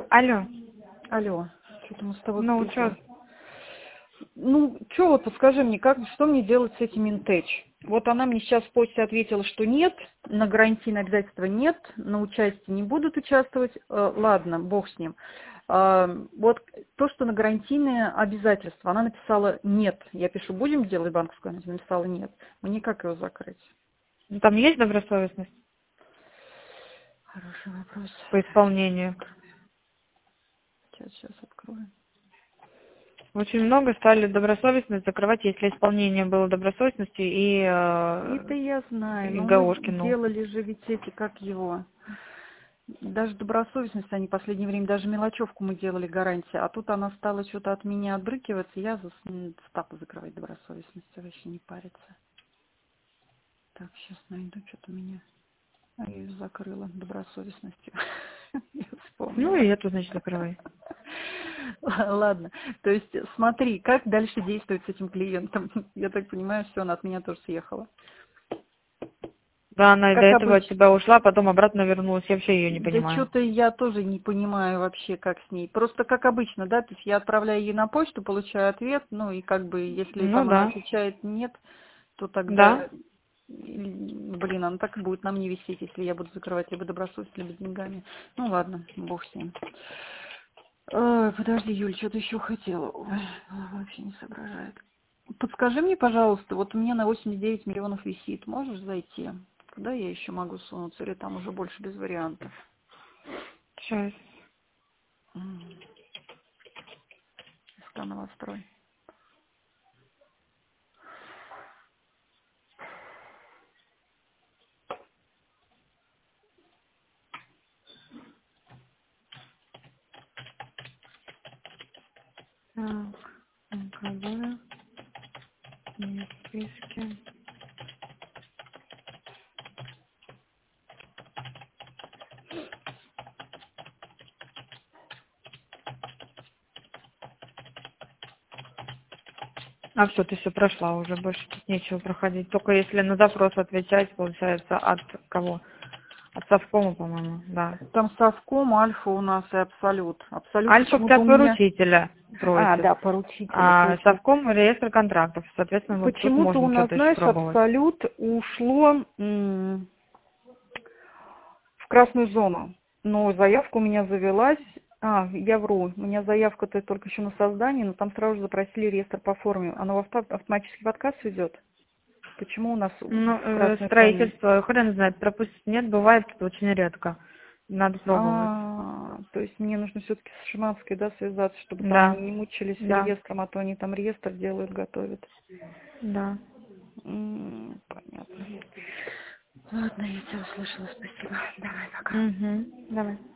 Алло. Алло, что-то мы с тобой Ну, спутали. что? Ну, что вот, подскажи мне, что мне делать с этим Интеч? Вот она мне сейчас в почте ответила, что нет, на гарантийные обязательства нет, на участие не будут участвовать. Ладно, бог с ним. Вот то, что на гарантийные обязательства, она написала нет. Я пишу, будем делать банковскую, она написала нет. Мне как его закрыть? Ну, там есть добросовестность Хороший вопрос. по исполнению? Сейчас открою. Очень много стали добросовестность закрывать, если исполнение было добросовестностью и Это я знаю, но мы ГОшки, ну. делали же ведь эти, как его, даже добросовестность, они в последнее время, даже мелочевку мы делали гарантия, а тут она стала что-то от меня отбрыкиваться, я стала закрывать добросовестность, вообще не париться. Так, сейчас найду, что-то меня, я ее закрыла добросовестностью, я Ну вспомнила. и эту, значит, закрывай. Ладно, то есть смотри, как дальше действовать с этим клиентом, я так понимаю, все, она от меня тоже съехала. Да, она и до Как этого от обычно. тебя ушла, потом обратно вернулась. Я вообще ее не Да понимаю. что-то я тоже не понимаю вообще, как с ней. Просто как обычно, да, то есть я отправляю ей на почту, получаю ответ, ну и как бы, если Ну там она да. отвечает нет, то Да. тогда, блин, она так и будет на мне висеть, если я буду закрывать либо добросовестно, либо деньгами. Ну ладно, бог с ним. Ой, подожди, Юль, что-то еще хотела. Ой, голова вообще не соображает. Подскажи мне, пожалуйста, вот у меня на 89 миллионов висит, можешь зайти? Куда я еще могу сунуться, или там уже больше без вариантов? Сейчас. СК новострой. Так, МКБ, не в списке. А все, ты все прошла уже, больше тут нечего проходить. Только если на запрос отвечать, получается, от кого? От Совкома, по-моему, да. Там Совком, Альфа у нас и Абсолют. Абсолют Альфа почему-то от у меня... поручителя А, просит. да, поручителя, А точно. Совком реестр контрактов. Соответственно, вот тут Почему-то у можно нас, что-то еще знаешь, пробовать. Абсолют ушло в красную зону. Но заявка у меня завелась. Я вру. У меня заявка-то только еще на создание, но там сразу же запросили реестр по форме. Оно автоматически в отказ идет. Почему у нас Ну, в красной зоне? строительство, хрен знает, пропустить нет, бывает очень редко. Надо пробовать. То есть мне нужно все-таки с Шиманской, да, связаться, чтобы там Да, они не мучились с да, реестром, а то они там реестр делают, готовят. да. Понятно. Ладно, я тебя услышала, спасибо. Давай, пока. Угу. Давай.